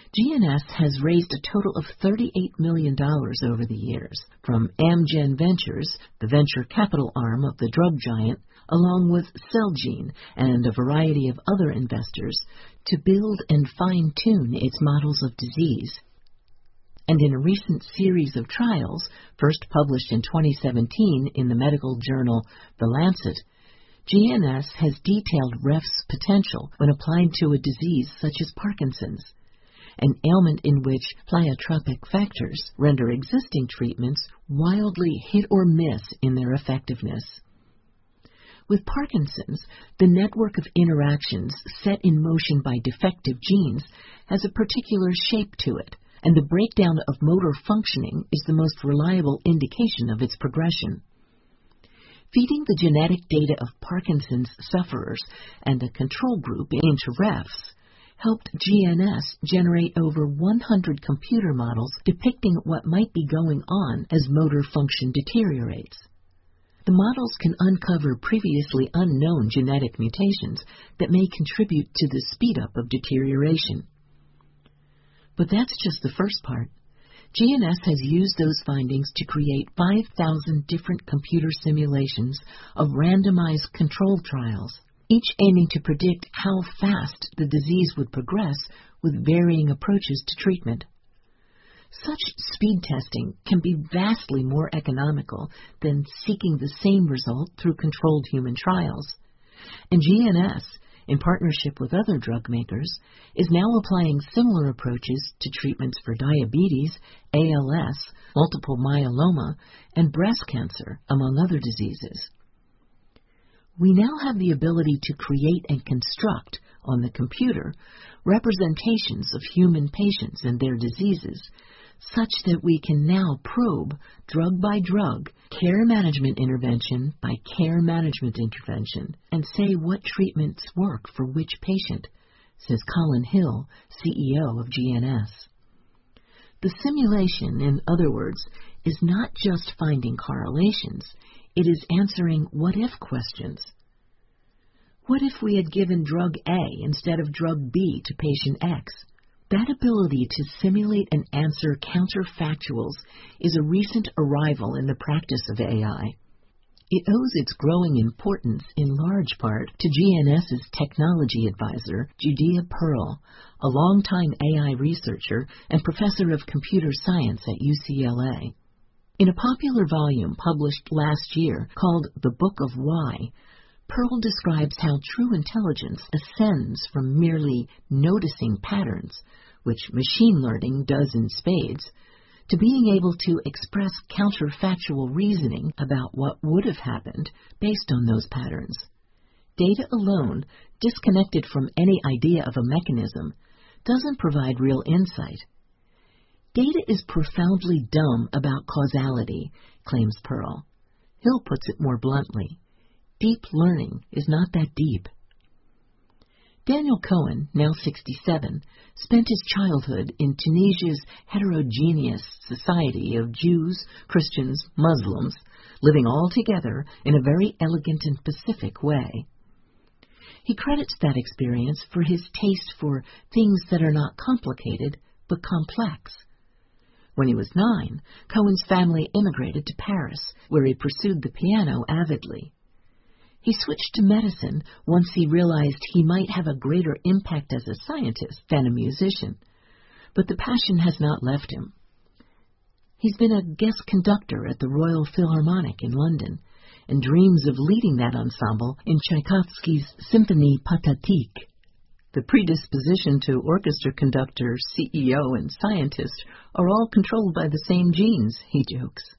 GNS has raised a total of $38 million over the years from Amgen Ventures, the venture capital arm of the drug giant, along with Celgene and a variety of other investors, to build and fine-tune its models of disease. And in a recent series of trials, first published in 2017 in the medical journal The Lancet, GNS has detailed REF's potential when applied to a disease such as Parkinson's, an ailment in which pleiotropic factors render existing treatments wildly hit or miss in their effectiveness. With Parkinson's, the network of interactions set in motion by defective genes has a particular shape to it, and the breakdown of motor functioning is the most reliable indication of its progression. Feeding the genetic data of Parkinson's sufferers and a control group into REFs helped GNS generate over 100 computer models depicting what might be going on as motor function deteriorates. The models can uncover previously unknown genetic mutations that may contribute to the speed-up of deterioration. But that's just the first part. GNS has used those findings to create 5,000 different computer simulations of randomized controlled trials, each aiming to predict how fast the disease would progress with varying approaches to treatment. Such speed testing can be vastly more economical than seeking the same result through controlled human trials, and GNS, in partnership with other drug makers, is now applying similar approaches to treatments for diabetes, ALS, multiple myeloma, and breast cancer, among other diseases. We now have the ability to create and construct, on the computer, representations of human patients and their diseases, such that we can now probe, drug by drug, care management intervention by care management intervention, and say what treatments work for which patient, says Colin Hill, CEO of GNS. The simulation, in other words, is not just finding correlations, it is answering what-if questions. What if we had given drug A instead of drug B to patient X? That ability to simulate and answer counterfactuals is a recent arrival in the practice of AI. It owes its growing importance in large part to GNS's technology advisor, Judea Pearl, a longtime AI researcher and professor of computer science at UCLA. In a popular volume published last year called The Book of Why, Pearl describes how true intelligence ascends from merely noticing patterns, which machine learning does in spades, to being able to express counterfactual reasoning about what would have happened based on those patterns. Data alone, disconnected from any idea of a mechanism, doesn't provide real insight. Data is profoundly dumb about causality, claims Pearl. Hill puts it more bluntly. Deep learning is not that deep. Daniel Cohen, now 67, spent his childhood in Tunisia's heterogeneous society of Jews, Christians, Muslims, living all together in a very elegant and pacific way. He credits that experience for his taste for things that are not complicated, but complex. When he was 9, Cohen's family immigrated to Paris, where he pursued the piano avidly. He switched to medicine once he realized he might have a greater impact as a scientist than a musician, but the passion has not left him. He's been a guest conductor at the Royal Philharmonic in London and dreams of leading that ensemble in Tchaikovsky's Symphonie Pathétique. The predisposition to orchestra conductor, CEO, and scientist are all controlled by the same genes, he jokes.